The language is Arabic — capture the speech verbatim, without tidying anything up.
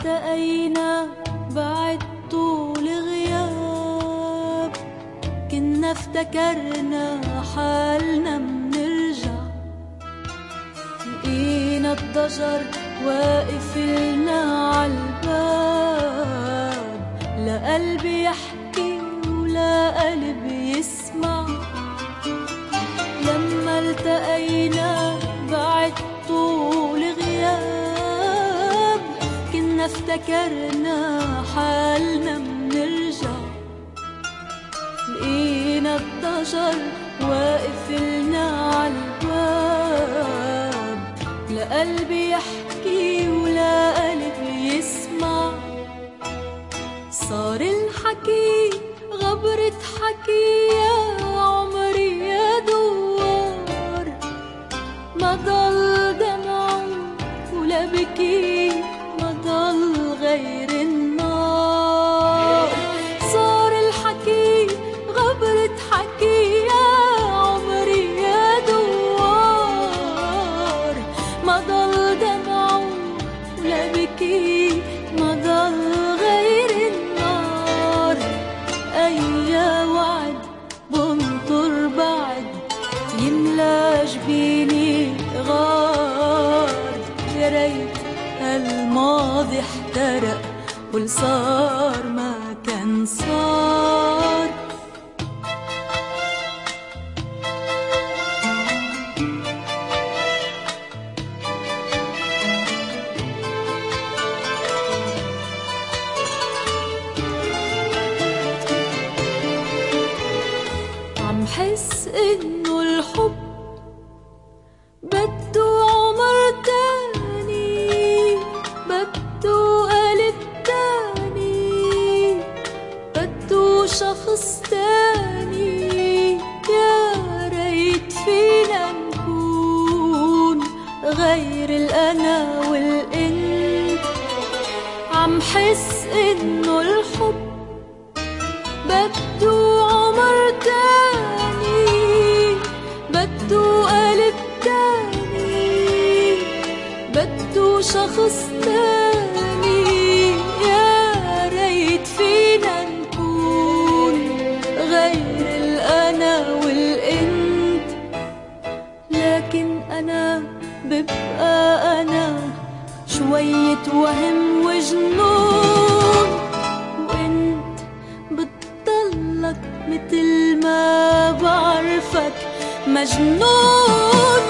التقينا بعد طول غياب، كنا افتكرنا حالنا منرجع، لقينا الضجر واقف لنا عالباب، لا قلب يحكي ولا قلب يسمع. لما التقينا بعد طول غياب، كنا افتكرنا حالنا منرجع، لقينا الضجر واقف لنا عالباب، لا قلب يحكي ولا قلب يسمع. صار الحكي غبرة حكي يا عمري يا دوار، ما ضل دمع ولا بكي، ما ضل غير النار. صار الحكي غبرة حكي يا عمري يا دوار، ما ضل دمع ولا بكي، ما ضل غير النار. أي وعد بنطر بعد يملى جبيني غار، يا ريت هالماضي احترق والصار ما كان صار. عم حس إنه الحب بده عمر تاني، بده قلب تاني، بده شخص تاني. يا ريت فينا نكون غير الأنا والإنت. عم حس إنه الحب بده عمر تاني، بده قلب تاني، بده شخص تاني. يا ريت فينا نكون غير الأنا والإنت، لكن أنا ببقى أنا شوية وهم وجنون، وإنت بتضلك متل ما بعرفك مجنون.